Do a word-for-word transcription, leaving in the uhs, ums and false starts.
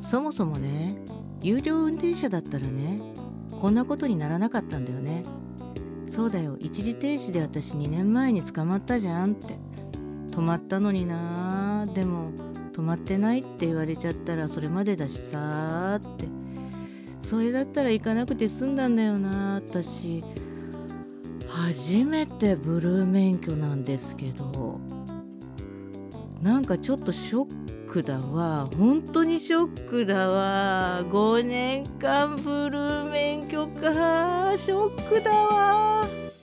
そもそもね、有料運転者だったらね、こんなことにならなかったんだよね。そうだよ、一時停止で私にねんまえに捕まったじゃんって。止まったのにな、でも止まってないって言われちゃったらそれまでだしさーって。それだったら行かなくて済んだんだよな。私初めてブルー免許なんですけど、なんかちょっとショックだわ。本当にショックだわ。ごねんかんブルー免許か。ショックだわ。